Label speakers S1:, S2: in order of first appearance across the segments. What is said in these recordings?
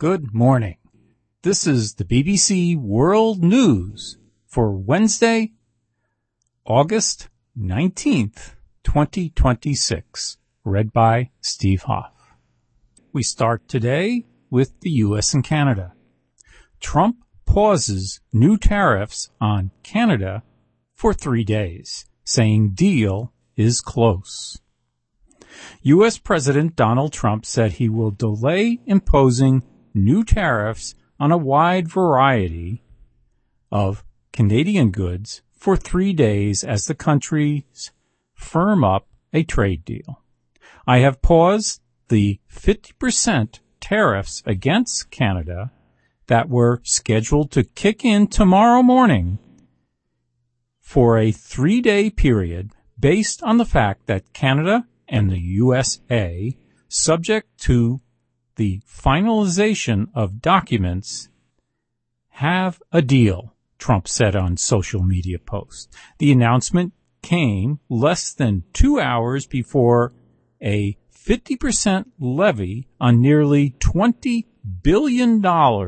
S1: Good morning. This is the BBC World News for Wednesday, August 19th, 2026, read by Steve Hoff. We start today with the U.S. and Canada. Trump pauses new tariffs on Canada for 3 days, saying deal is close. U.S. President Donald Trump said he will delay imposing new tariffs on a wide variety of Canadian goods for 3 days as the countries firm up a trade deal. I have paused the 50% tariffs against Canada that were scheduled to kick in tomorrow morning for a 3-day period based on the fact that Canada and the USA, subject to the finalization of documents, have a deal, Trump said on social media posts. The announcement came less than 2 hours before a 50% levy on nearly $20 billion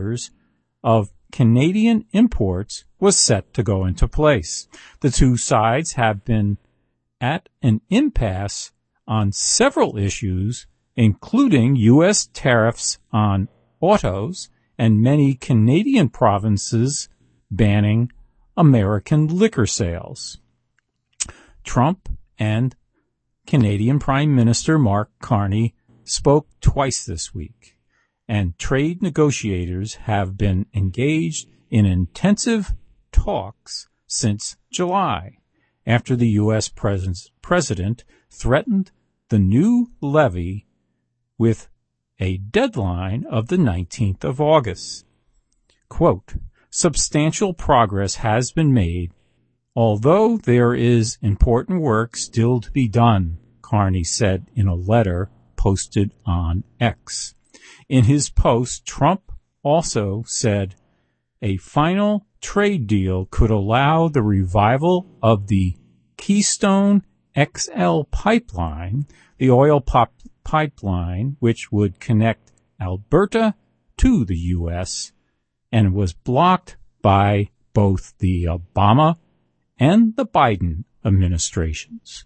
S1: of Canadian imports was set to go into place. The two sides have been at an impasse on several issues, including U.S. tariffs on autos and many Canadian provinces banning American liquor sales. Trump and Canadian Prime Minister Mark Carney spoke twice this week, and trade negotiators have been engaged in intensive talks since July, after the U.S. president threatened the new levy with a deadline of the 19th of August. Quote, substantial progress has been made, although there is important work still to be done, Carney said in a letter posted on X. In his post, Trump also said a final trade deal could allow the revival of the Keystone XL pipeline, the oil pipeline which would connect Alberta to the U.S. and was blocked by both the Obama and the Biden administrations.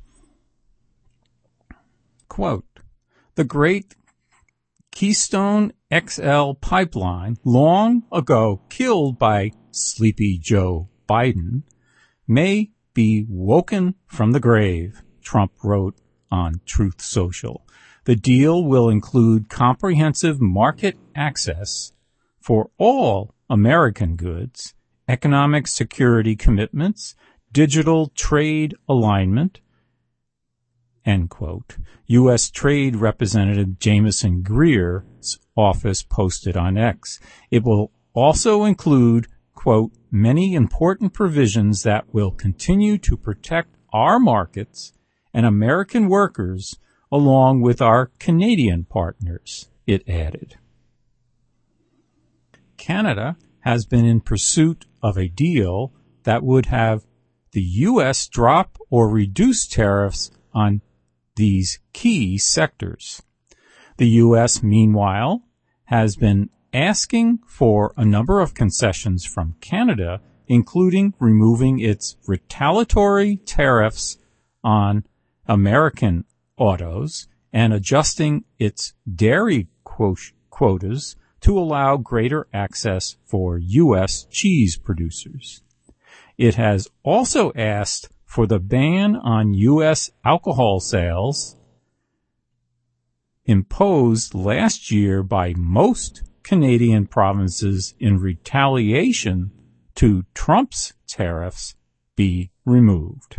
S1: Quote, the Great Keystone XL pipeline, long ago killed by Sleepy Joe Biden, may be woken from the grave, Trump wrote on Truth Social. The deal will include comprehensive market access for all American goods, economic security commitments, digital trade alignment, end quote. U.S. Trade Representative Jamieson Greer's office posted on X. It will also include, quote, many important provisions that will continue to protect our markets and American workers along with our Canadian partners, it added. Canada has been in pursuit of a deal that would have the U.S. drop or reduce tariffs on these key sectors. The U.S., meanwhile, has been asking for a number of concessions from Canada, including removing its retaliatory tariffs on American autos and adjusting its dairy quotas to allow greater access for U.S. cheese producers. It has also asked for the ban on U.S. alcohol sales imposed last year by most Canadian provinces in retaliation to Trump's tariffs be removed.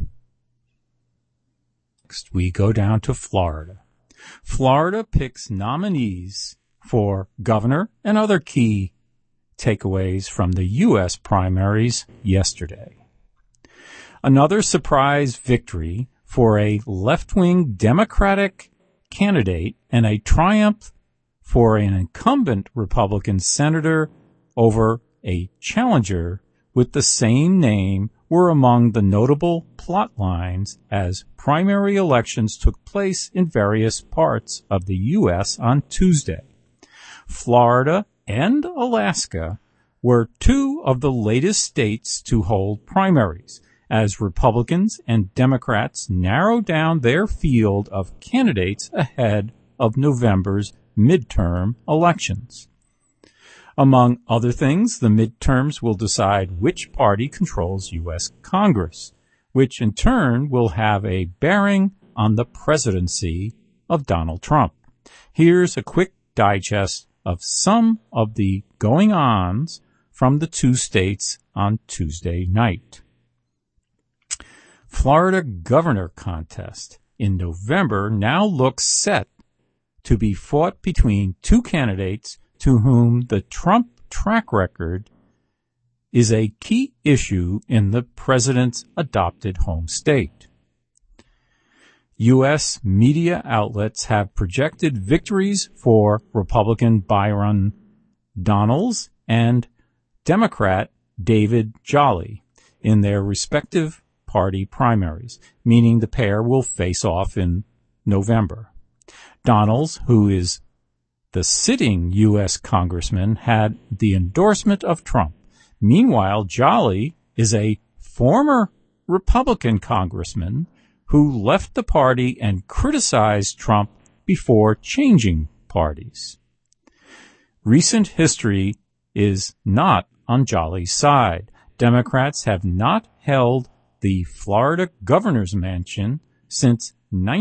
S1: Next, we go down to Florida. Florida picks nominees for governor and other key takeaways from the U.S. primaries yesterday. Another surprise victory for a left-wing Democratic candidate and a triumph for an incumbent Republican senator over a challenger with the same name were among the notable plot lines as primary elections took place in various parts of the U.S. on Tuesday. Florida and Alaska were two of the latest states to hold primaries, as Republicans and Democrats narrowed down their field of candidates ahead of November's midterm elections. Among other things, the midterms will decide which party controls U.S. Congress, which in turn will have a bearing on the presidency of Donald Trump. Here's a quick digest of some of the going-ons from the two states on Tuesday night. Florida governor contest in November now looks set to be fought between two candidates to whom the Trump track record is a key issue in the president's adopted home state. U.S. media outlets have projected victories for Republican Byron Donalds and Democrat David Jolly in their respective party primaries, meaning the pair will face off in November. Donalds, who is the sitting U.S. congressman, had the endorsement of Trump. Meanwhile, Jolly is a former Republican congressman who left the party and criticized Trump before changing parties. Recent history is not on Jolly's side. Democrats have not held the Florida governor's mansion since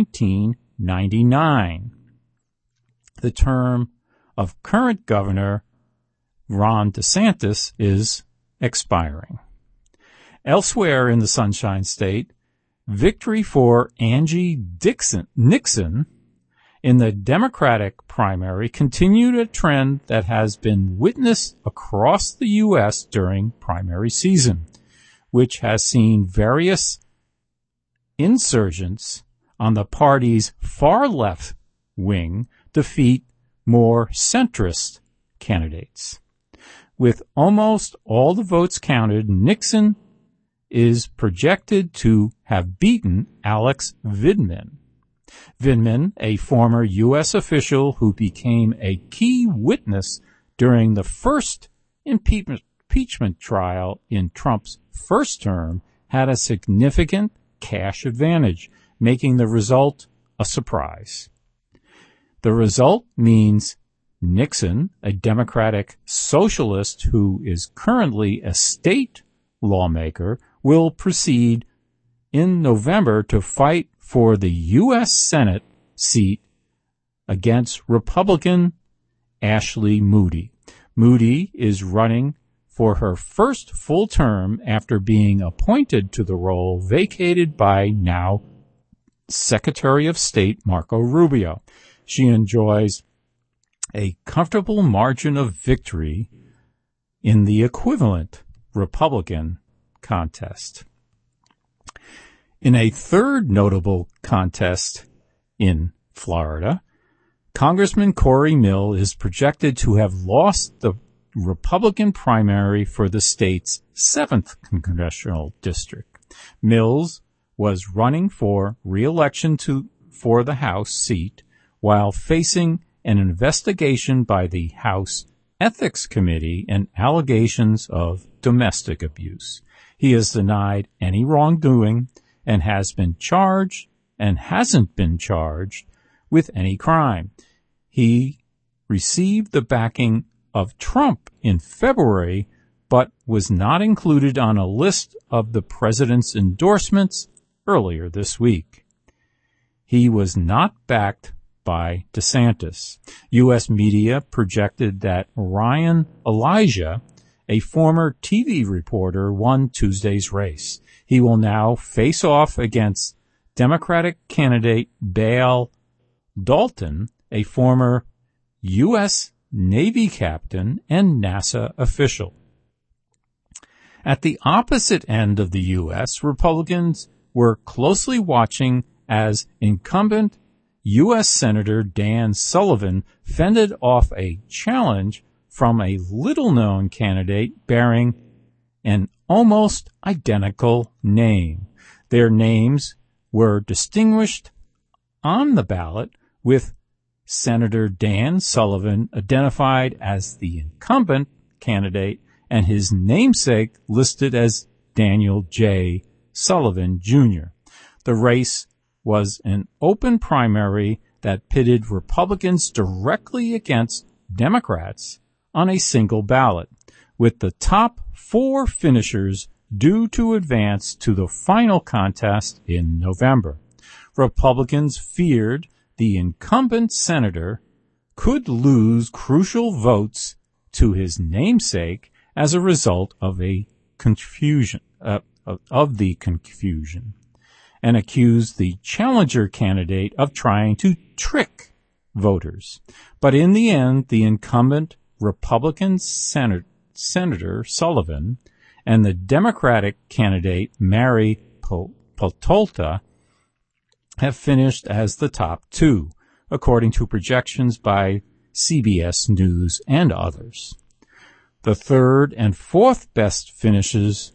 S1: 1999. The term of current governor Ron DeSantis is expiring. Elsewhere in the Sunshine State, victory for Angie Nixon in the Democratic primary continued a trend that has been witnessed across the U.S. during primary season, which has seen various insurgents on the party's far left wing defeat more centrist candidates. With almost all the votes counted, Nixon is projected to have beaten Alex Vindman. Vindman, a former U.S. official who became a key witness during the first impeachment trial in Trump's first term, had a significant cash advantage, making the result a surprise. The result means Nixon, a Democratic socialist who is currently a state lawmaker, will proceed in November to fight for the U.S. Senate seat against Republican Ashley Moody. Moody is running for her first full term after being appointed to the role vacated by now Secretary of State Marco Rubio. She enjoys a comfortable margin of victory in the equivalent Republican contest. In a third notable contest in Florida, Congressman Corey Mill is projected to have lost the Republican primary for the state's 7th congressional district. Mills was running for re-election for the House seat while facing an investigation by the House Ethics Committee and allegations of domestic abuse. He has denied any wrongdoing and has been charged and hasn't been charged with any crime. He received the backing of Trump in February, but was not included on a list of the president's endorsements earlier this week. He was not backed by DeSantis. U.S. media projected that Ryan Elijah, a former TV reporter, won Tuesday's race. He will now face off against Democratic candidate Bale Dalton, a former U.S. Navy captain and NASA official. At the opposite end of the U.S., Republicans were closely watching as incumbent U.S. Senator Dan Sullivan fended off a challenge from a little-known candidate bearing an almost identical name. Their names were distinguished on the ballot with Senator Dan Sullivan identified as the incumbent candidate and his namesake listed as Daniel J. Sullivan, Jr. The race was an open primary that pitted Republicans directly against Democrats on a single ballot, with the top 4 finishers due to advance to the final contest in November. Republicans feared the incumbent senator could lose crucial votes to his namesake as a result of the confusion, and accused the challenger candidate of trying to trick voters. But in the end, the incumbent Republican Senator Sullivan and the Democratic candidate Mary Peltola have finished as the top 2, according to projections by CBS News and others. The 3rd and 4th best finishers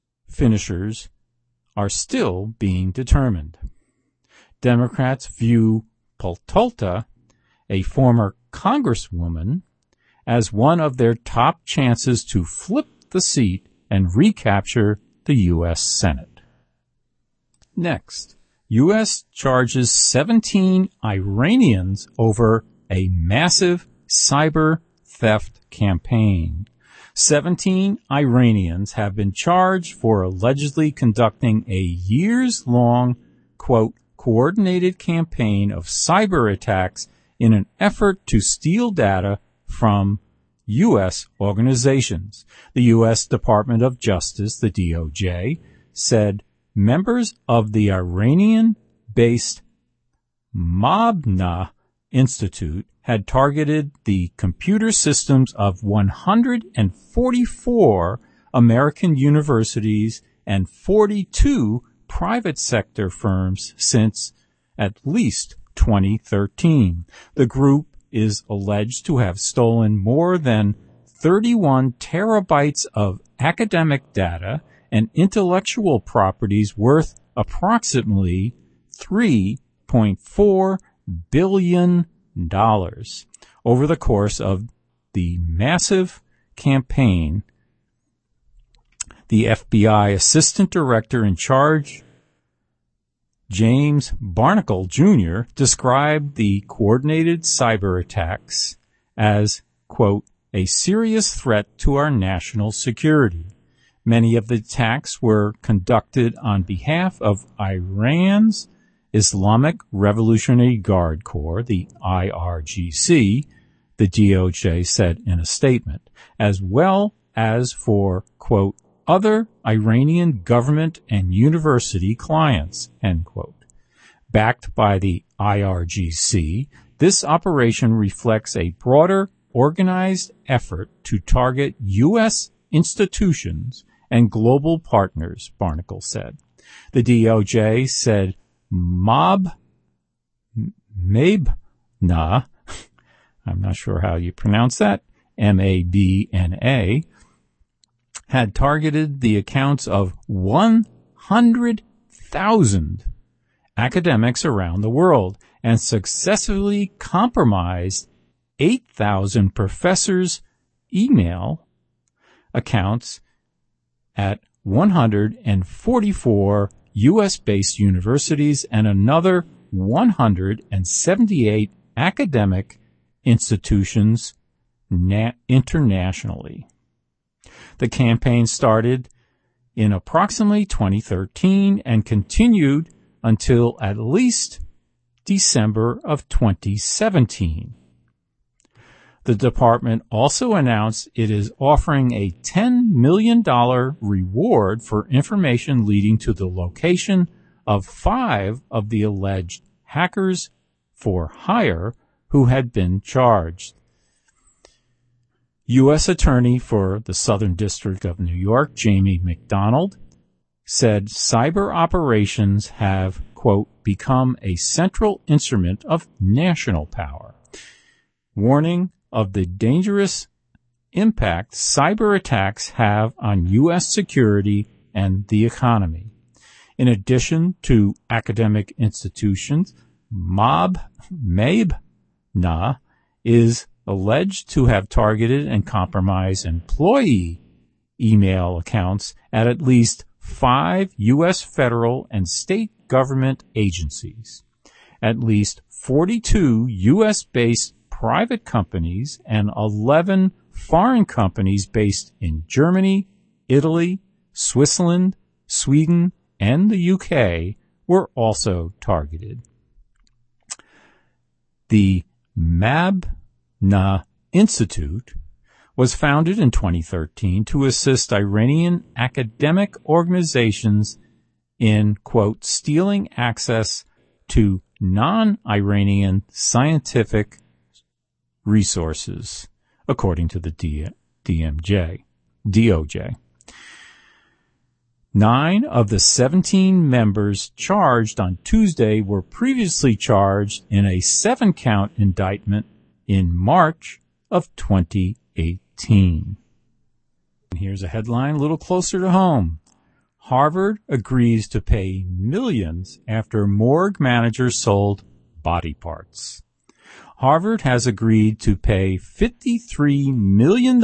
S1: are still being determined. Democrats view Peltola, a former congresswoman, as one of their top chances to flip the seat and recapture the U.S. Senate. Next, U.S. charges 17 Iranians over a massive cyber theft campaign. 17 Iranians have been charged for allegedly conducting a years-long, quote, coordinated campaign of cyber attacks in an effort to steal data from U.S. organizations. The U.S. Department of Justice, the DOJ, said members of the Iranian-based Mabna Institute had targeted the computer systems of 144 American universities and 42 private sector firms since at least 2013. The group is alleged to have stolen more than 31 terabytes of academic data and intellectual properties worth approximately $3.4 billion over the course of the massive campaign. The FBI Assistant Director in charge, James Barnacle Jr., described the coordinated cyber attacks as, quote, a serious threat to our national security. Many of the attacks were conducted on behalf of Iran's Islamic Revolutionary Guard Corps, the IRGC, the DOJ said in a statement, as well as for, quote, other Iranian government and university clients, end quote. Backed by the IRGC, this operation reflects a broader organized effort to target U.S. institutions and global partners, Barnacle said. The DOJ said Mabna, I'm not sure how you pronounce that, Mabna, had targeted the accounts of 100,000 academics around the world and successfully compromised 8,000 professors' email accounts at 144 U.S.-based universities and another 178 academic institutions internationally. The campaign started in approximately 2013 and continued until at least December of 2017. The department also announced it is offering a $10 million reward for information leading to the location of 5 of the alleged hackers for hire who had been charged. U.S. Attorney for the Southern District of New York, Jamie McDonald, said cyber operations have, quote, become a central instrument of national power, warning of the dangerous impact cyber attacks have on U.S. security and the economy. In addition to academic institutions, Mabna is alleged to have targeted and compromised employee email accounts at least 5 U.S. federal and state government agencies, at least 42 U.S.-based private companies, and 11 foreign companies based in Germany, Italy, Switzerland, Sweden, and the UK were also targeted. The Mabna Institute was founded in 2013 to assist Iranian academic organizations in, quote, stealing access to non-Iranian scientific resources, according to the DOJ. 9 of the 17 members charged on Tuesday were previously charged in a 7-count indictment in March of 2018. And here's a headline a little closer to home. Harvard agrees to pay millions after morgue manager sold body parts. Harvard has agreed to pay $53 million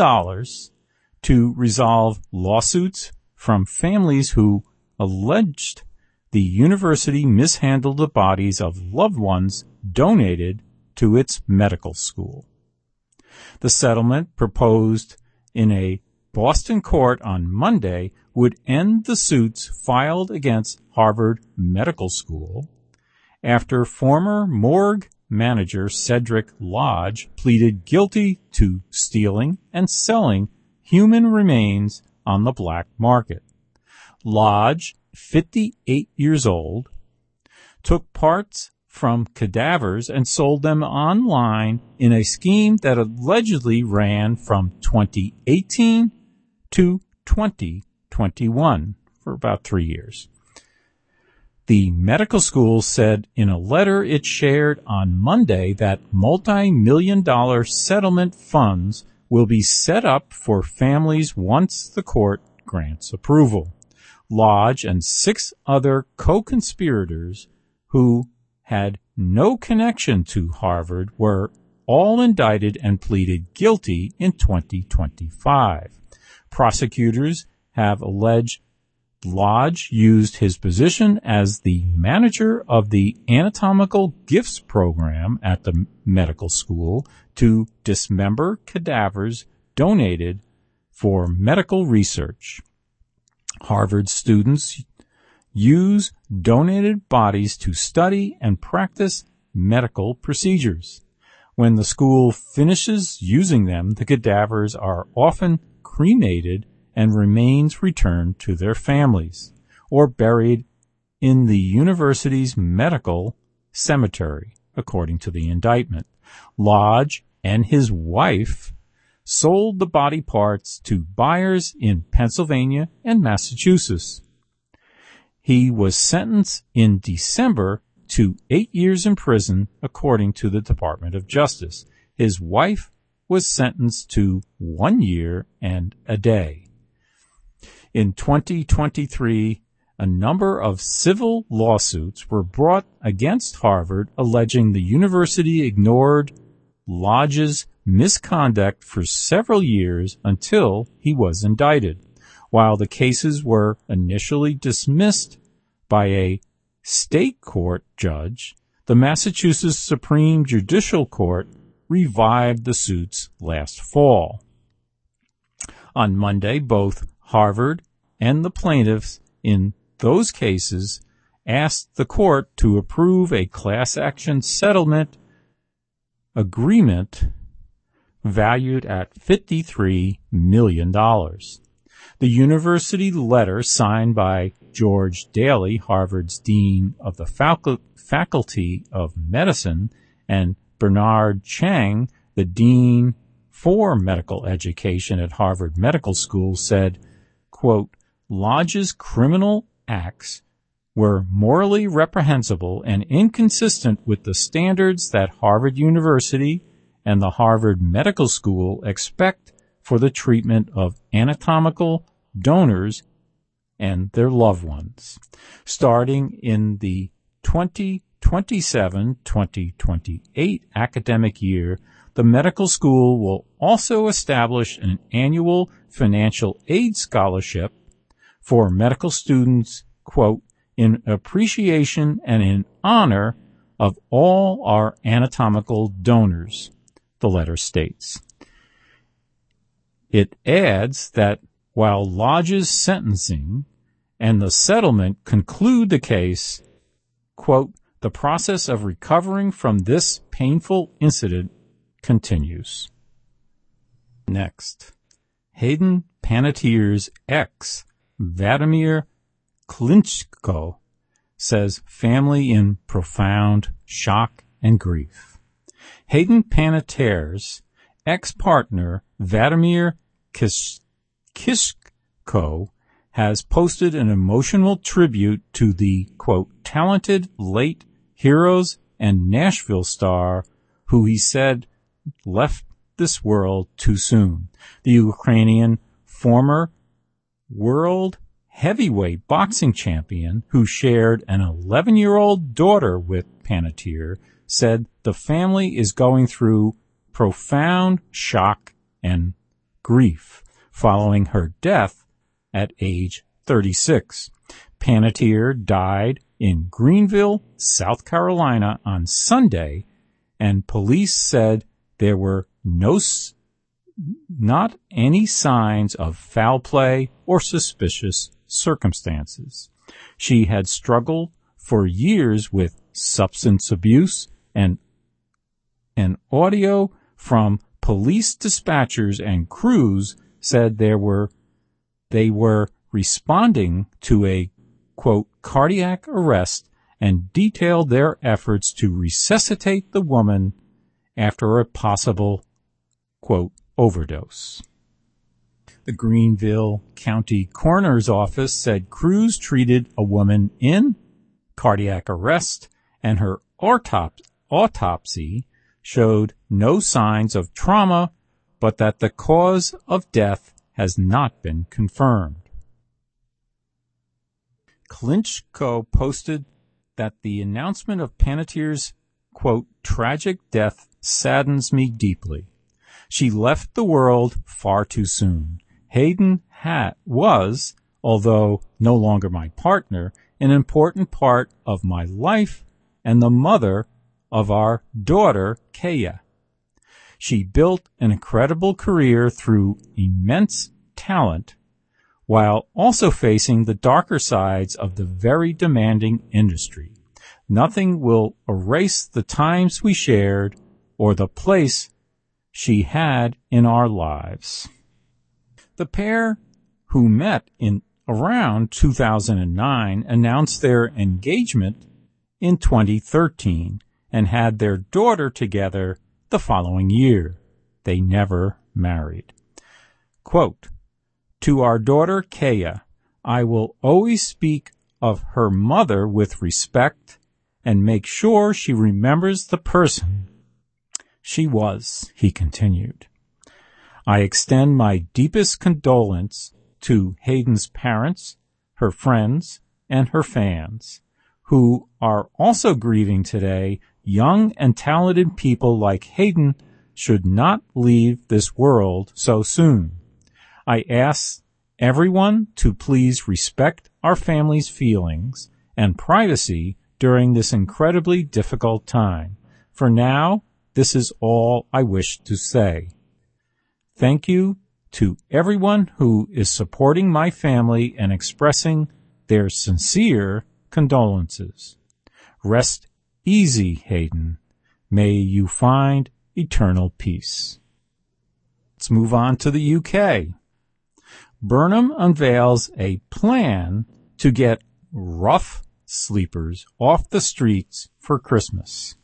S1: to resolve lawsuits from families who alleged the university mishandled the bodies of loved ones donated to its medical school. The settlement proposed in a Boston court on Monday would end the suits filed against Harvard Medical School after former morgue manager Cedric Lodge pleaded guilty to stealing and selling human remains on the black market. Lodge, 58 years old, took parts from cadavers and sold them online in a scheme that allegedly ran from 2018 to 2021 for about 3 years. The medical school said in a letter it shared on Monday that multi-million-dollar settlement funds will be set up for families once the court grants approval. Lodge and 6 other co-conspirators who had no connection to Harvard were all indicted and pleaded guilty in 2025. Prosecutors have alleged Lodge used his position as the manager of the anatomical gifts program at the medical school to dismember cadavers donated for medical research. Harvard students use donated bodies to study and practice medical procedures. When the school finishes using them, the cadavers are often cremated and remains returned to their families or buried in the university's medical cemetery, according to the indictment. Lodge and his wife sold the body parts to buyers in Pennsylvania and Massachusetts. He was sentenced in December to 8 years in prison, according to the Department of Justice. His wife was sentenced to 1 year and a day. In 2023, a number of civil lawsuits were brought against Harvard alleging the university ignored Lodge's misconduct for several years until he was indicted. While the cases were initially dismissed by a state court judge, the Massachusetts Supreme Judicial Court revived the suits last fall. On Monday, both Harvard and the plaintiffs in those cases asked the court to approve a class action settlement agreement valued at $53 million. The university letter, signed by George Daly, Harvard's dean of the Faculty of Medicine, and Bernard Chang, the dean for medical education at Harvard Medical School, said, quote, Lodge's criminal acts were morally reprehensible and inconsistent with the standards that Harvard University and the Harvard Medical School expect for the treatment of anatomical donors and their loved ones. Starting in the 2020 2027-2028 academic year, the medical school will also establish an annual financial aid scholarship for medical students, quote, in appreciation and in honor of all our anatomical donors, the letter states. It adds that while Lodge's sentencing and the settlement conclude the case, quote, the process of recovering from this painful incident continues. Next, Hayden Panettiere's ex, Vladimir Klitschko, says family in profound shock and grief. Hayden Panettiere's ex-partner, Vladimir Klitschko, has posted an emotional tribute to the, quote, talented late Heroes and Nashville star who he said left this world too soon. The Ukrainian former world heavyweight boxing champion who shared an 11-year-old daughter with Panettiere said the family is going through profound shock and grief following her death at age 36. Panettiere died in Greenville, South Carolina on Sunday, and police said there were not any signs of foul play or suspicious circumstances. She had struggled for years with substance abuse, and audio from police dispatchers and crews said they were responding to a, quote, cardiac arrest and detailed their efforts to resuscitate the woman after a possible, quote, overdose. The Greenville County Coroner's Office said crews treated a woman in cardiac arrest and her autopsy showed no signs of trauma, but that the cause of death has not been confirmed. Klitschko posted that the announcement of Panettiere's, quote, tragic death saddens me deeply. She left the world far too soon. Hayden was, although no longer my partner, an important part of my life and the mother of our daughter, Kaya. She built an incredible career through immense talent while also facing the darker sides of the very demanding industry. Nothing will erase the times we shared or the place she had in our lives. The pair, who met in around 2009, announced their engagement in 2013 and had their daughter together the following year. They never married. Quote, to our daughter Kaya, I will always speak of her mother with respect and make sure she remembers the person she was, he continued. I extend my deepest condolence to Hayden's parents, her friends, and her fans, who are also grieving today. Young and talented people like Hayden should not leave this world so soon. I ask everyone to please respect our family's feelings and privacy during this incredibly difficult time. For now, this is all I wish to say. Thank you to everyone who is supporting my family and expressing their sincere condolences. Rest easy, Hayden. May you find eternal peace. Let's move on to the UK. Burnham unveils a plan to get rough sleepers off the streets for Christmas.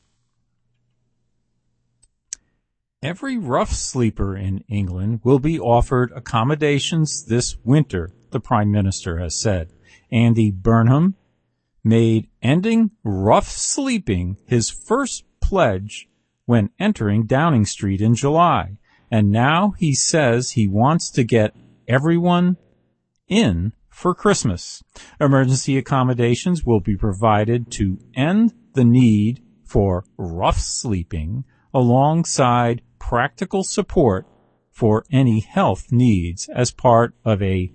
S1: Every rough sleeper in England will be offered accommodations this winter, the Prime Minister has said. Andy Burnham made ending rough sleeping his first pledge when entering Downing Street in July. And now he says he wants to get everyone in for Christmas. Emergency accommodations will be provided to end the need for rough sleeping alongside practical support for any health needs as part of a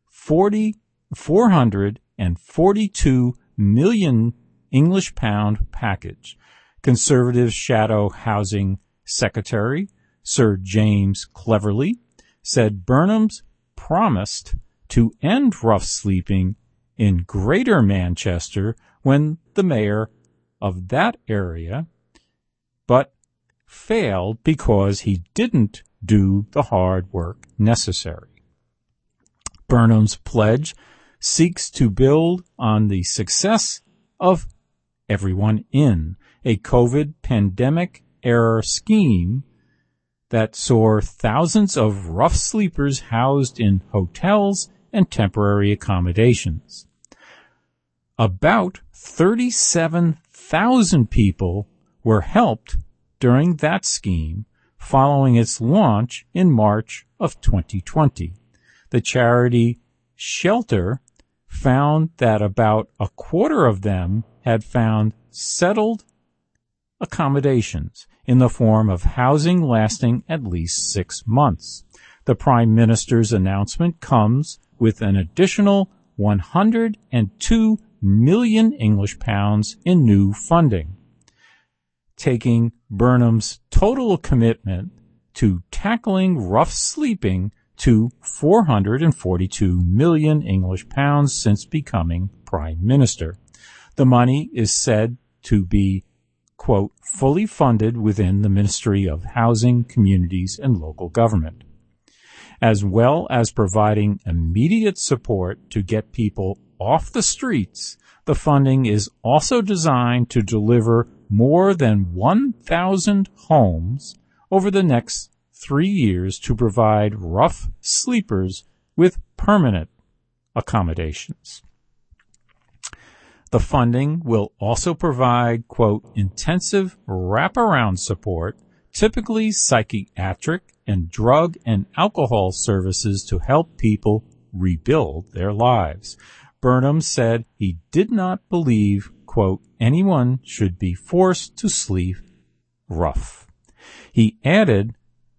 S1: 442 million English pound package. Conservative Shadow Housing Secretary Sir James Cleverly said Burnham's promised to end rough sleeping in Greater Manchester when the mayor of that area, but failed because he didn't do the hard work necessary. Burnham's pledge seeks to build on the success of Everyone In, a COVID pandemic-era scheme that saw thousands of rough sleepers housed in hotels and temporary accommodations. About 37,000 people were helped during that scheme following its launch in March of 2020. The charity Shelter found that about a quarter of them had found settled accommodations in the form of housing lasting at least 6 months. The Prime Minister's announcement comes with an additional 102 million English pounds in new funding, taking Burnham's total commitment to tackling rough sleeping to 442 million English pounds since becoming Prime Minister. The money is said to be, quote, fully funded within the Ministry of Housing, Communities, and Local Government, as well as providing immediate support to get people off the streets. The funding is also designed to deliver more than 1,000 homes over the next 3 years to provide rough sleepers with permanent accommodations. The funding will also provide, quote, intensive wraparound support, typically psychiatric and drug and alcohol services to help people rebuild their lives. Burnham said he did not believe, quote, anyone should be forced to sleep rough. He added,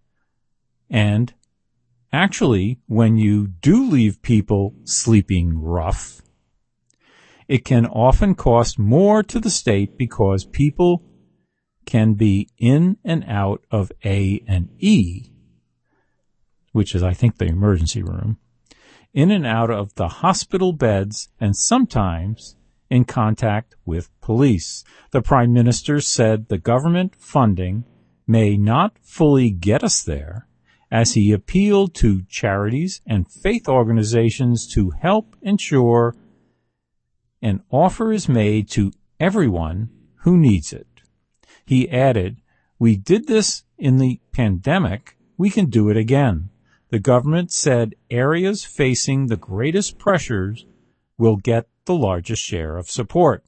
S1: and actually, when you do leave people sleeping rough, it can often cost more to the state because people can be in and out of A&E, which is, I think, the emergency room, in and out of the hospital beds, and sometimes in contact with police. The Prime Minister said the government funding may not fully get us there, as he appealed to charities and faith organizations to help ensure an offer is made to everyone who needs it. He added, we did this in the pandemic, we can do it again. The government said areas facing the greatest pressures will get the largest share of support.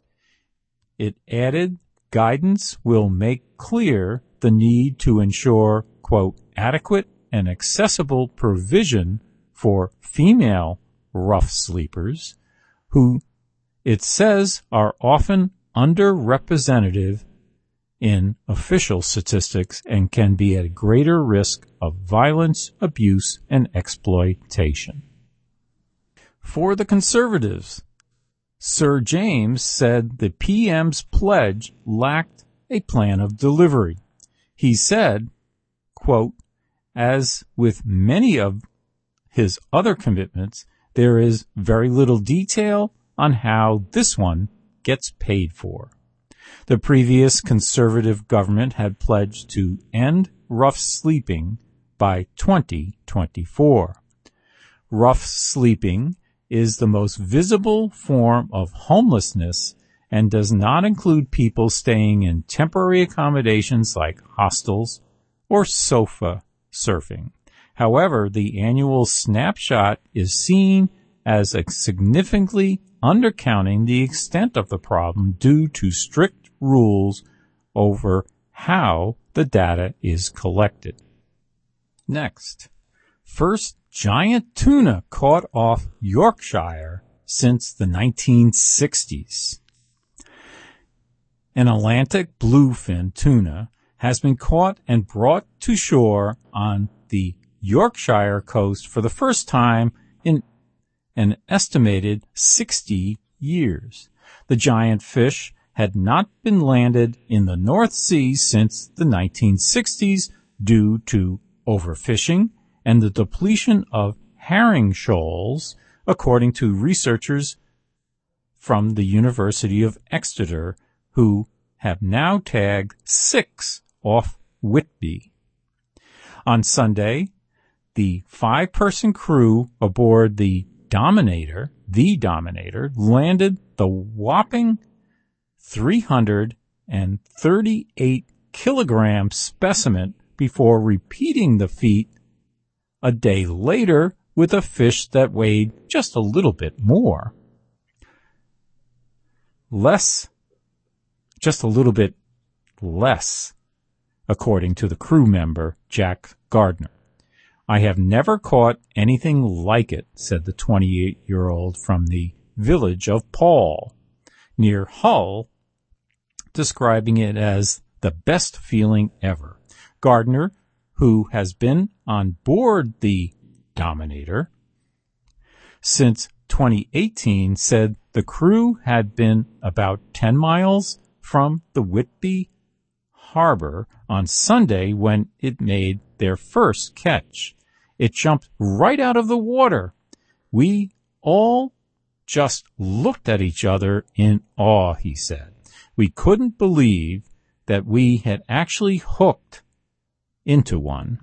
S1: It added, guidance will make clear the need to ensure, quote, adequate and accessible provision for female rough sleepers who it says are often underrepresented in official statistics and can be at greater risk of violence, abuse, and exploitation. For the Conservatives, Sir James said the PM's pledge lacked a plan of delivery. He said, quote, as with many of his other commitments, there is very little detail on how this one gets paid for. The previous Conservative government had pledged to end rough sleeping by 2024. Rough sleeping is the most visible form of homelessness and does not include people staying in temporary accommodations like hostels or sofa surfing. However, the annual snapshot is seen as significantly undercounting the extent of the problem due to strict rules over how the data is collected. Next, first giant tuna caught off Yorkshire since the 1960s. An Atlantic bluefin tuna has been caught and brought to shore on the Yorkshire coast for the first time in an estimated 60 years. The giant fish had not been landed in the North Sea since the 1960s due to overfishing and the depletion of herring shoals, according to researchers from the University of Exeter, who have now tagged 6 off Whitby. On Sunday, the 5-person crew aboard the Dominator, landed the whopping 338-kilogram specimen before repeating the feat a day later with a fish that weighed just a little bit more. Just a little bit less, according to the crew member, Jack Gardner. I have never caught anything like it, said the 28-year-old from the village of Paul, near Hull, describing it as the best feeling ever. Gardner, who has been on board the Dominator since 2018, said the crew had been about 10 miles from the Whitby harbor on Sunday when it made their first catch. It jumped right out of the water. We all just looked at each other in awe, he said. We couldn't believe that we had actually hooked into one.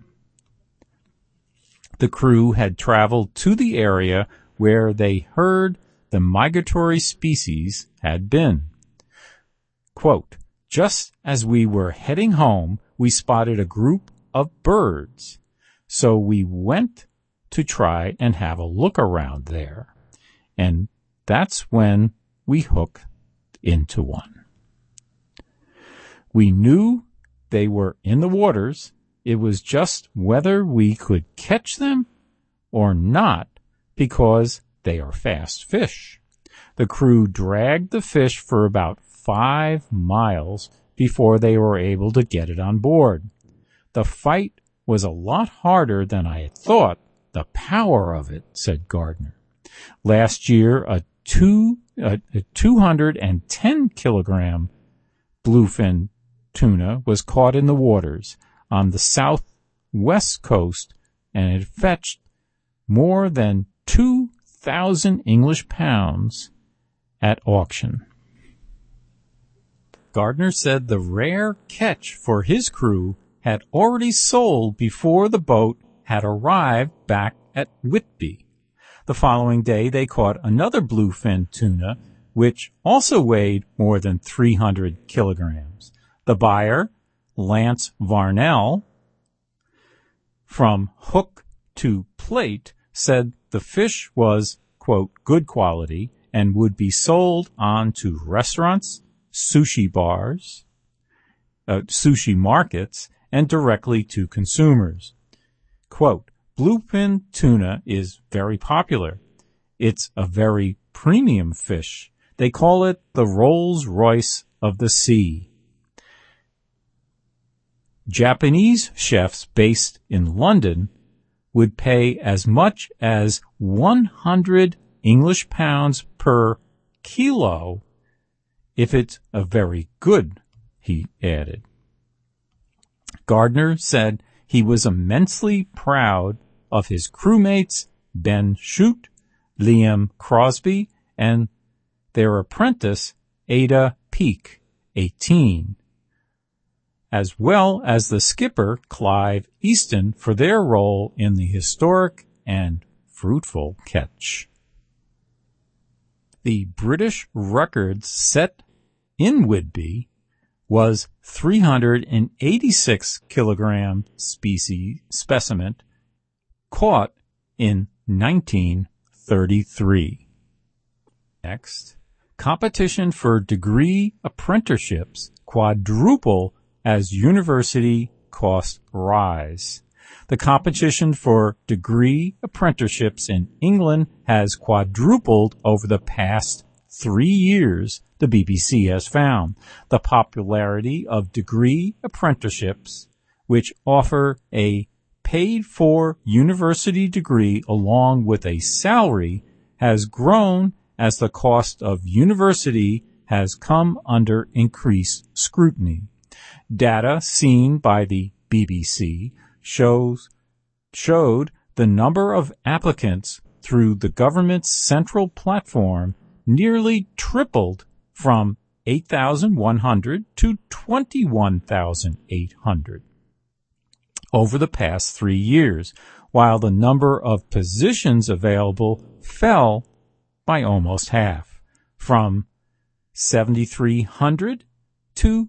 S1: The crew had traveled to the area where they heard the migratory species had been. Quote, just as we were heading home, we spotted a group of birds. So we went to try and have a look around there. And that's when we hooked into one. We knew they were in the waters. It was just whether we could catch them or not because they are fast fish. The crew dragged the fish for about 5 miles before they were able to get it on board. The fight was a lot harder than I had thought. The power of it, said Gardner. Last year, a 210-kilogram bluefin tuna was caught in the waters on the southwest coast, and it fetched more than 2,000 English pounds at auction. Gardner said the rare catch for his crew had already sold before the boat had arrived back at Whitby. The following day, they caught another bluefin tuna, which also weighed more than 300 kilograms. The buyer, Lance Varnell, from Hook to Plate, said the fish was, quote, good quality and would be sold on to restaurants, sushi bars, sushi markets, and directly to consumers. Quote, bluefin tuna is very popular. It's a very premium fish. They call it the Rolls-Royce of the sea. Japanese chefs based in London would pay as much as 100 English pounds per kilo if it's a very good, he added. Gardner said he was immensely proud of his crewmates, Ben Shute, Liam Crosby, and their apprentice, Ada Peake, 18, as well as the skipper, Clive Easton, for their role in the historic and fruitful catch. The British record set in Whitby was 386 kilogram specimen caught in 1933. Next, competition for degree apprenticeships quadruple as university costs rise. The competition for degree apprenticeships in England has quadrupled over the past 3 years, the BBC has found the popularity of degree apprenticeships, which offer a paid-for university degree along with a salary, has grown as the cost of university has come under increased scrutiny. Data seen by the BBC showed the number of applicants through the government's central platform nearly tripled from 8,100 to 21,800 over the past 3 years, while the number of positions available fell by almost half, from 7,300 to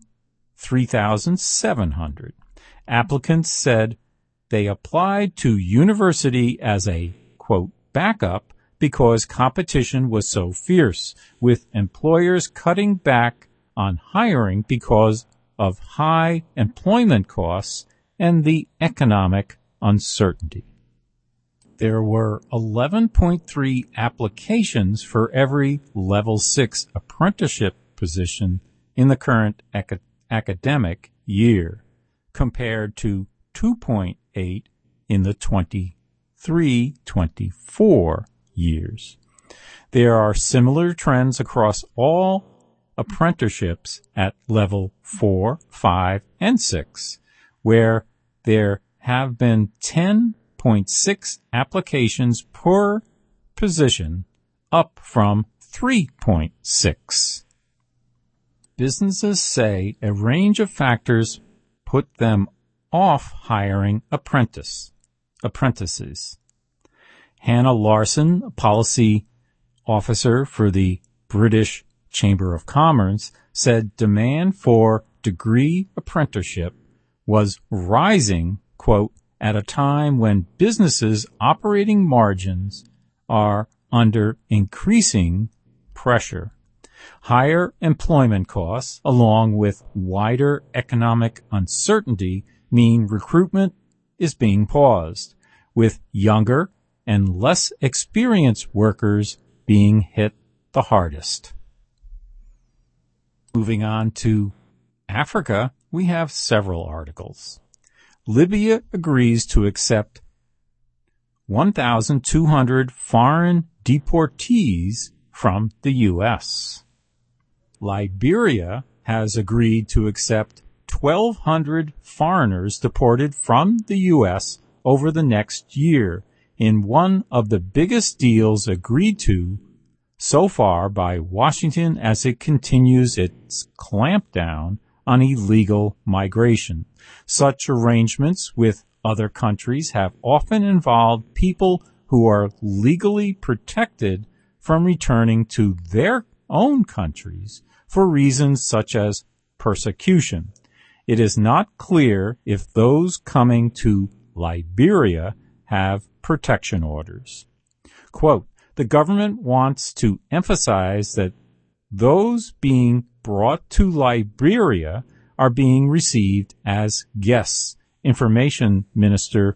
S1: 3,700. Applicants said they applied to university as a, quote, backup because competition was so fierce, with employers cutting back on hiring because of high employment costs and the economic uncertainty. There were 11.3 applications for every Level 6 apprenticeship position in the current academic year, compared to 2.8 in the 23-24 years. There are similar trends across all apprenticeships at Level 4, 5, and 6, where there have been 10.6 applications per position, up from 3.6. Businesses say a range of factors put them off hiring apprentices. Hannah Larson, policy officer for the British Chamber of Commerce, said demand for degree apprenticeship was rising, quote, at a time when businesses' operating margins are under increasing pressure. Higher employment costs, along with wider economic uncertainty, mean recruitment is being paused, with younger and less experienced workers being hit the hardest. Moving on to Africa, we have several articles. Libya agrees to accept 1,200 foreign deportees from the U.S. Liberia has agreed to accept 1,200 foreigners deported from the U.S. over the next year in one of the biggest deals agreed to so far by Washington as it continues its clampdown on illegal migration. Such arrangements with other countries have often involved people who are legally protected from returning to their own countries for reasons such as persecution. It is not clear if those coming to Liberia have protection orders. Quote, the government wants to emphasize that those being brought to Liberia are being received as guests, Information Minister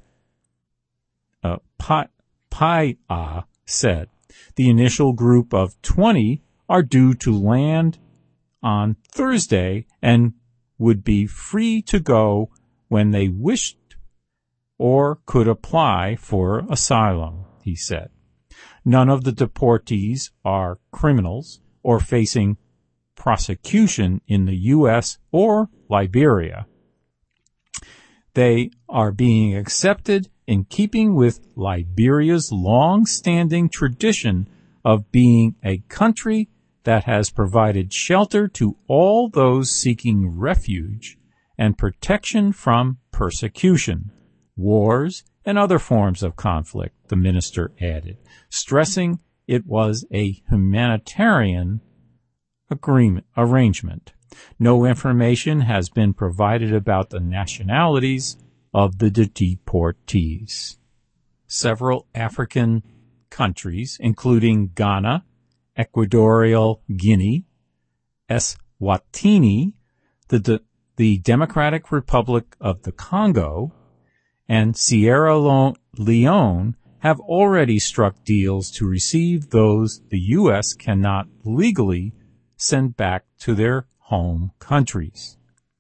S1: Paya said. The initial group of 20 are due to land on Thursday and would be free to go when they wished or could apply for asylum, he said. None of the deportees are criminals or facing prosecution in the U.S. or Liberia. They are being accepted in keeping with Liberia's long-standing tradition of being a country that has provided shelter to all those seeking refuge and protection from persecution, wars, and other forms of conflict, the minister added, stressing it was a humanitarian arrangement. No information has been provided about the nationalities of the deportees. Several African countries, including Ghana, Equatorial Guinea, Eswatini, the Democratic Republic of the Congo, and Sierra Leone, have already struck deals to receive those the U.S. cannot legally send back to their home countries.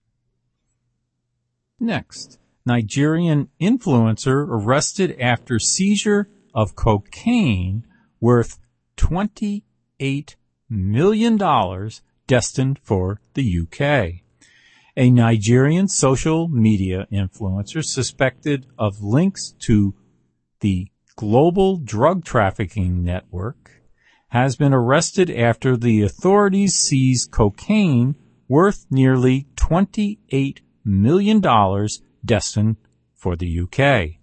S1: Next, Nigerian influencer arrested after seizure of cocaine worth $28 million destined for the UK. A Nigerian social media influencer suspected of links to the global drug trafficking network has been arrested after the authorities seized cocaine worth nearly $28 million destined for the UK.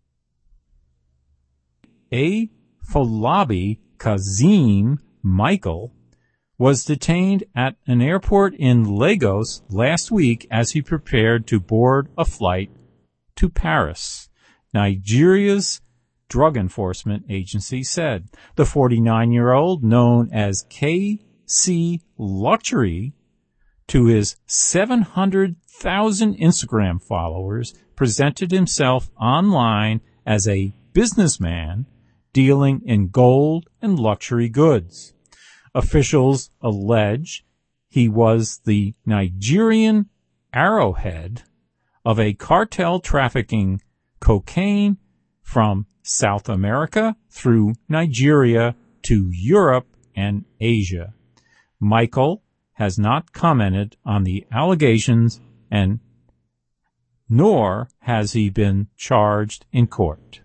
S1: Afolabi Kazeem Michael was detained at an airport in Lagos last week as he prepared to board a flight to Paris. Nigeria's Drug Enforcement Agency said the 49-year-old, known as KC Luxury, to his 700,000 Instagram followers, presented himself online as a businessman dealing in gold and luxury goods. Officials allege he was the Nigerian arrowhead of a cartel trafficking cocaine from South America through Nigeria to Europe and Asia. Michael has not commented on the allegations, and nor has he been charged in court.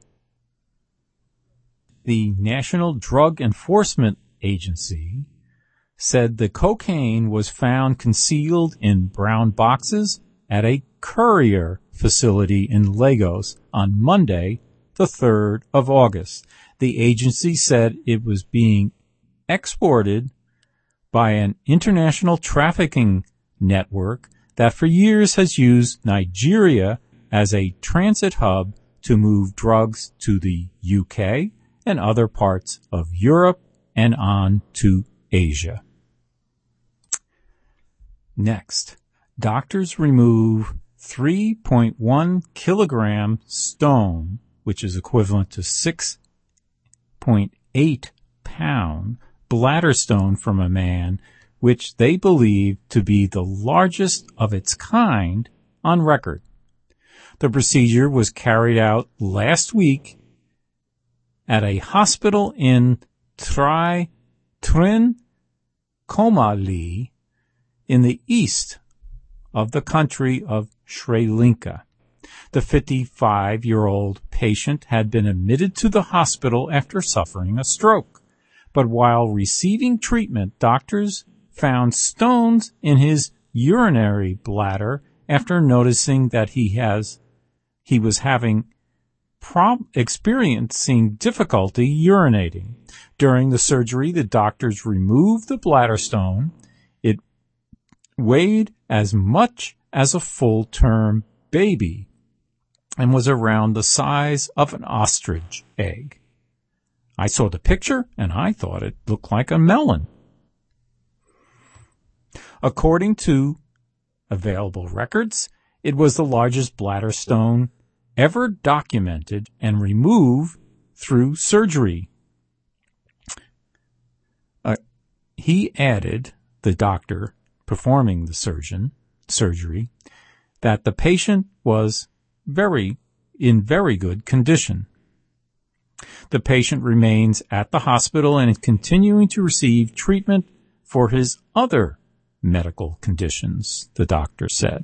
S1: The National Drug Enforcement Agency said the cocaine was found concealed in brown boxes at a courier facility in Lagos on Monday, the 3rd of August. The agency said it was being exported by an international trafficking network that for years has used Nigeria as a transit hub to move drugs to the UK and other parts of Europe and on to Asia. Next, doctors remove 3.1 kilogram stone, which is equivalent to 6.8 pound bladder stone from a man, which they believe to be the largest of its kind on record. The procedure was carried out last week at a hospital in Trincomalee in the east of the country of Sri Lanka. The 55-year-old patient had been admitted to the hospital after suffering a stroke. But while receiving treatment, doctors found stones in his urinary bladder after noticing that he was experiencing difficulty urinating. During the surgery, the doctors removed the bladder stone. It weighed as much as a full-term baby and was around the size of an ostrich egg. I saw the picture and I thought it looked like a melon. According to available records, it was the largest bladder stone ever documented and removed through surgery. He added, the doctor performing the surgery, that the patient was in very good condition. The patient remains at the hospital and is continuing to receive treatment for his other medical conditions, the doctor said.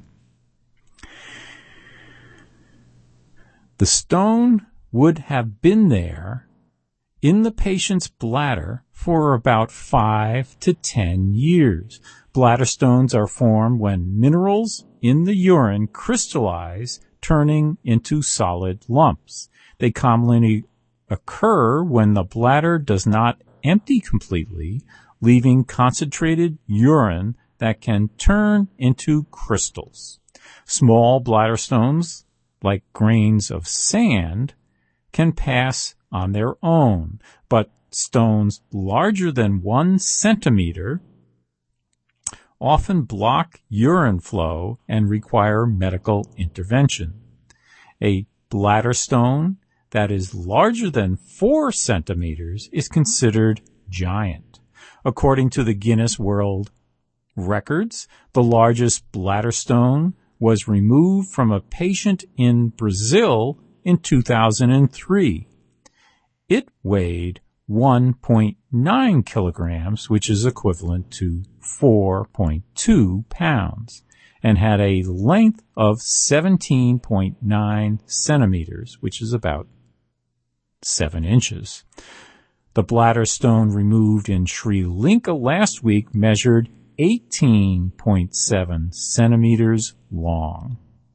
S1: The stone would have been there in the patient's bladder for about 5 to 10 years. Bladder stones are formed when minerals in the urine crystallize, turning into solid lumps. They commonly occur when the bladder does not empty completely, leaving concentrated urine that can turn into crystals. Small bladder stones, like grains of sand, can pass on their own, but stones larger than 1 centimeter often block urine flow and require medical intervention. A bladder stone that is larger than 4 centimeters is considered giant. According to the Guinness World Records, the largest bladder stone was removed from a patient in Brazil in 2003. It weighed 1.9 kilograms, which is equivalent to 4.2 pounds, and had a length of 17.9 centimeters, which is about 7 inches. The bladder stone removed in Sri Lanka last week measured 18.7 centimeters long.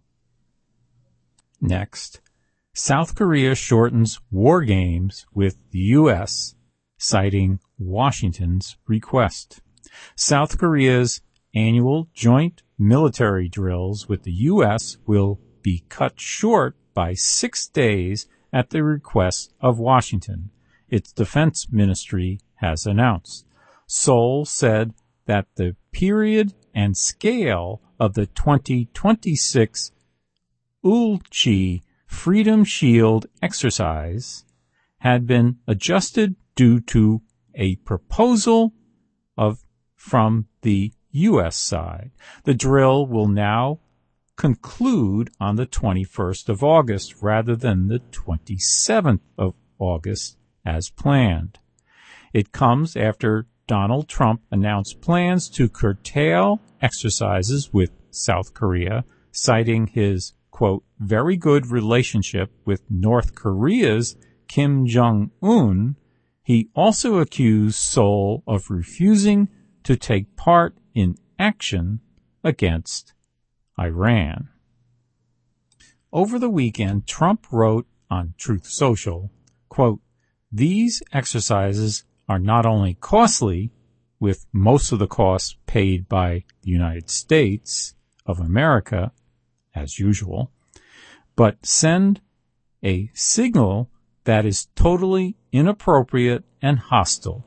S1: Next, South Korea shortens war games with the U.S., citing Washington's request. South Korea's annual joint military drills with the U.S. will be cut short by 6 days at the request of Washington, its defense ministry has announced. Seoul said that the period and scale of the 2026 Ulchi Freedom Shield exercise had been adjusted due to a proposal from the U.S. side. The drill will now conclude on the 21st of August rather than the 27th of August as planned. It comes after Donald Trump announced plans to curtail exercises with South Korea, citing his, quote, very good relationship with North Korea's Kim Jong-un. He also accused Seoul of refusing to take part in action against Iran. Over the weekend, Trump wrote on Truth Social, quote, these exercises are not only costly, with most of the costs paid by the United States of America, as usual, but send a signal that is totally inappropriate and hostile.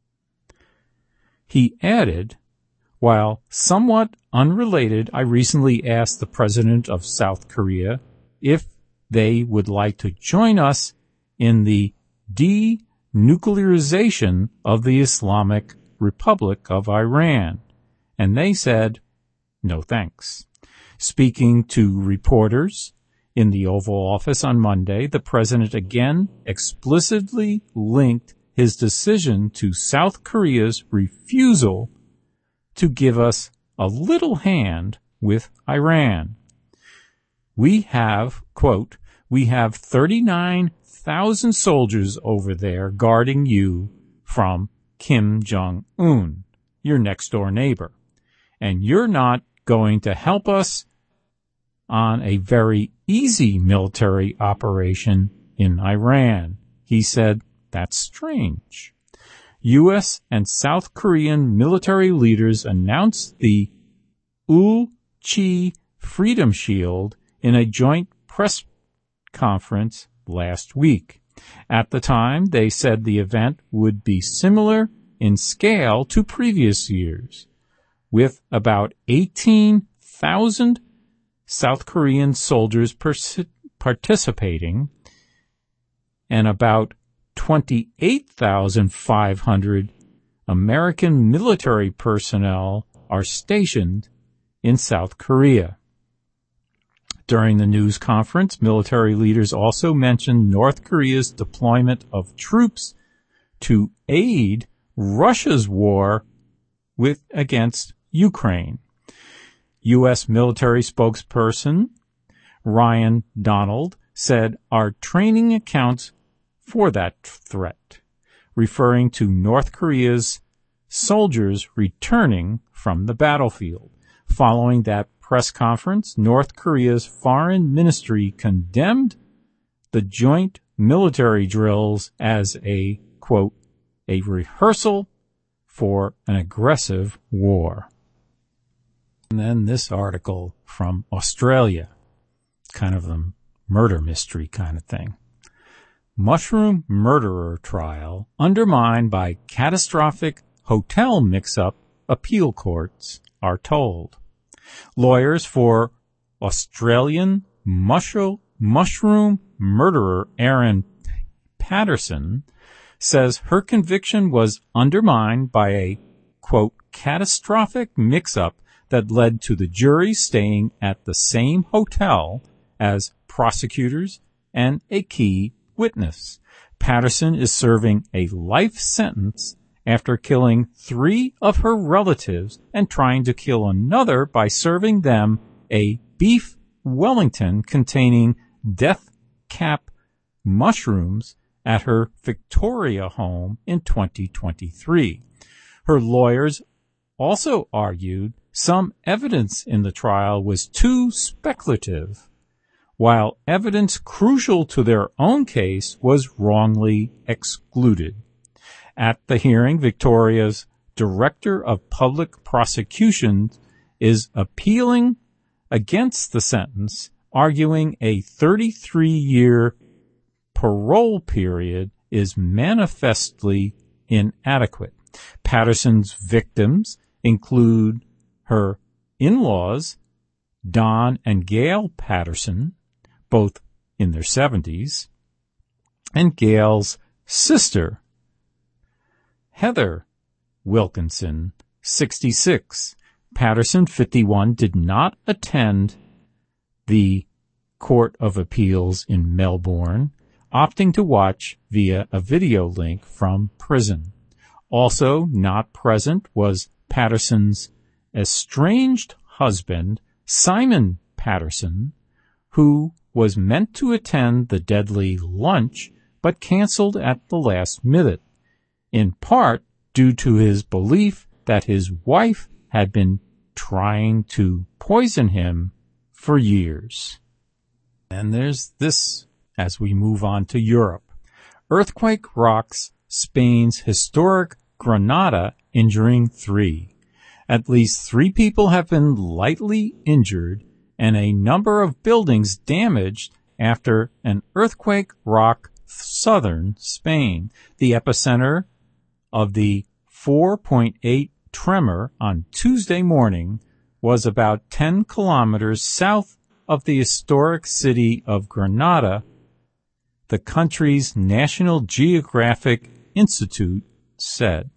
S1: He added, while somewhat unrelated, I recently asked the president of South Korea if they would like to join us in the denuclearization of the Islamic Republic of Iran, and they said, no thanks. Speaking to reporters in the Oval Office on Monday, the president again explicitly linked his decision to South Korea's refusal to give us a little hand with Iran. We have, quote, we have 39,000 soldiers over there guarding you from Kim Jong-un, your next-door neighbor, and you're not going to help us on a very easy military operation in Iran. He said, that's strange. U.S. and South Korean military leaders announced the Ulchi Freedom Shield in a joint press conference last week. At the time, they said the event would be similar in scale to previous years, with about 18,000 South Korean soldiers participating and about 28,500 American military personnel are stationed in South Korea. During the news conference, military leaders also mentioned North Korea's deployment of troops to aid Russia's war against Ukraine. U.S. military spokesperson Ryan Donald said our training accounts for that threat, referring to North Korea's soldiers returning from the battlefield. Following that press conference, North Korea's foreign ministry condemned the joint military drills as a, quote, a rehearsal for an aggressive war. And then this article from Australia, kind of a murder mystery kind of thing. Mushroom murderer trial undermined by catastrophic hotel mix-up, appeal courts are told. Lawyers for Australian mushroom mushroom murderer Aaron Patterson says her conviction was undermined by a, quote, catastrophic mix-up that led to the jury staying at the same hotel as prosecutors and a key witness. Patterson is serving a life sentence after killing 3 of her relatives and trying to kill another by serving them a beef Wellington containing death cap mushrooms at her Victoria home in 2023. Her lawyers also argued some evidence in the trial was too speculative, while evidence crucial to their own case was wrongly excluded. At the hearing, Victoria's Director of Public Prosecutions is appealing against the sentence, arguing a 33-year parole period is manifestly inadequate. Patterson's victims include her in-laws, Don and Gail Patterson, both in their 70s, and Gail's sister, Heather Wilkinson, 66. Patterson, 51, did not attend the Court of Appeals in Melbourne, opting to watch via a video link from prison. Also not present was Patterson's estranged husband, Simon Patterson, who was meant to attend the deadly lunch but canceled at the last minute, in part due to his belief that his wife had been trying to poison him for years. And there's this as we move on to Europe. Earthquake rocks Spain's historic Granada, injuring 3. At least 3 people have been lightly injured and a number of buildings damaged after an earthquake rocked southern Spain. The epicenter of the 4.8 tremor on Tuesday morning was about 10 kilometers south of the historic city of Granada, the country's National Geographic Institute said.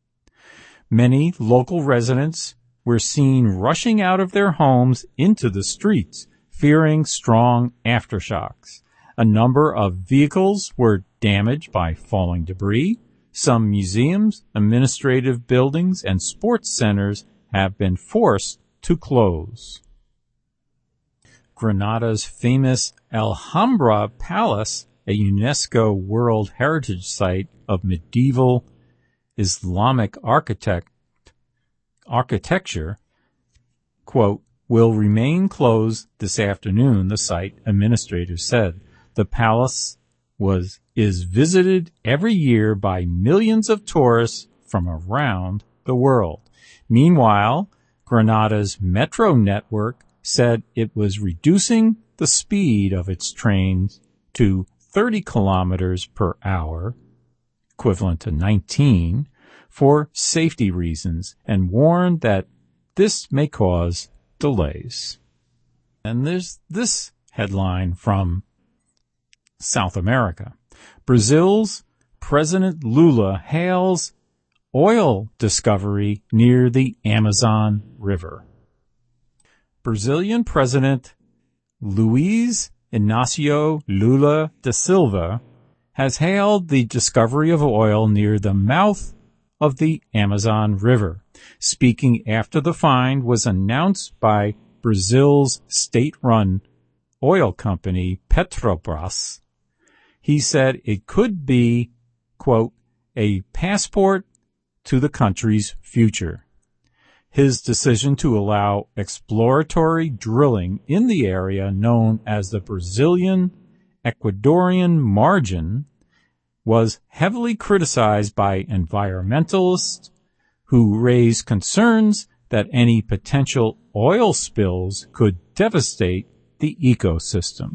S1: Many local residents were seen rushing out of their homes into the streets, fearing strong aftershocks. A number of vehicles were damaged by falling debris. Some museums, administrative buildings, and sports centers have been forced to close. Granada's famous Alhambra Palace, a UNESCO World Heritage Site of medieval Islamic architecture, quote, will remain closed this afternoon, the site administrator said. The palace is visited every year by millions of tourists from around the world. Meanwhile, Granada's metro network said it was reducing the speed of its trains to 30 kilometers per hour, equivalent to 19, for safety reasons, and warned that this may cause delays. And there's this headline from South America. Brazil's President Lula hails oil discovery near the Amazon River. Brazilian President Luiz Inácio Lula da Silva has hailed the discovery of oil near the mouth of the Amazon River. Speaking after the find was announced by Brazil's state-run oil company Petrobras, he said it could be, quote, a passport to the country's future. His decision to allow exploratory drilling in the area known as the Brazilian Ecuadorian Margin was heavily criticized by environmentalists who raised concerns that any potential oil spills could devastate the ecosystem.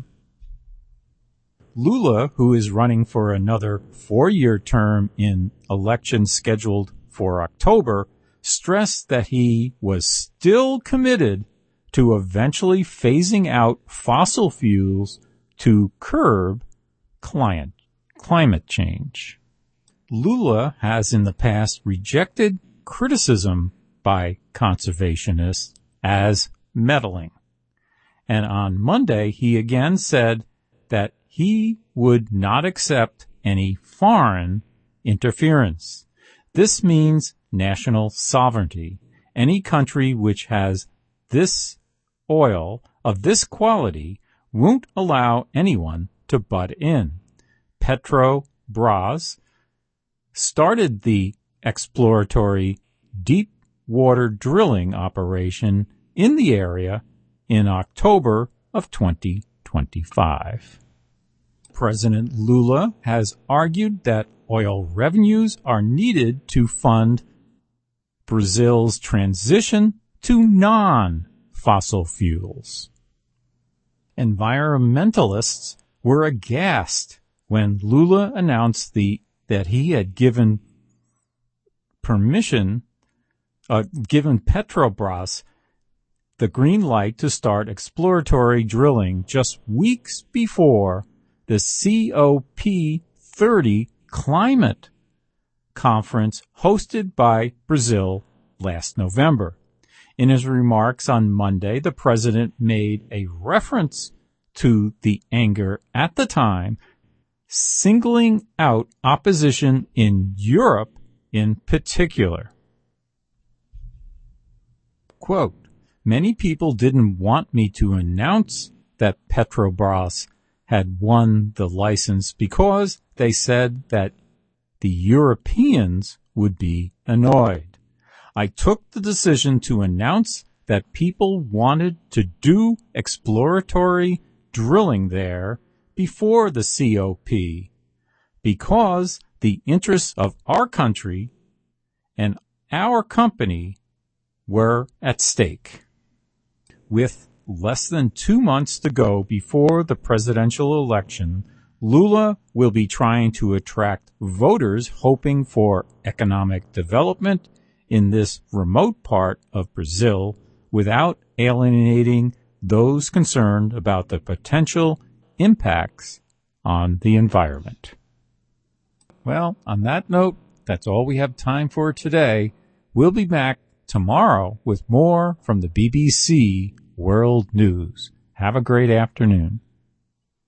S1: Lula, who is running for another 4-year term in elections scheduled for October, stressed that he was still committed to eventually phasing out fossil fuels to curb climate change. Lula has in the past rejected criticism by conservationists as meddling. And on Monday, he again said that he would not accept any foreign interference. This means national sovereignty. Any country which has this oil of this quality won't allow anyone to butt in. Petrobras started the exploratory deep water drilling operation in the area in October of 2025. President Lula has argued that oil revenues are needed to fund Brazil's transition to non-fossil fuels. Environmentalists were aghast when Lula announced that he had given Petrobras the green light to start exploratory drilling just weeks before the COP30 climate conference hosted by Brazil last November. In his remarks on Monday, the president made a reference to the anger at the time, singling out opposition in Europe in particular. Quote, "Many people didn't want me to announce that Petrobras had won the license because they said that the Europeans would be annoyed. I took the decision to announce that people wanted to do exploratory drilling there before the COP because the interests of our country and our company were at stake." With less than 2 months to go before the presidential election, Lula will be trying to attract voters hoping for economic development in this remote part of Brazil without alienating those concerned about the potential impacts on the environment. Well, on that note, that's all we have time for today. We'll be back tomorrow with more from the BBC World News. Have a great afternoon.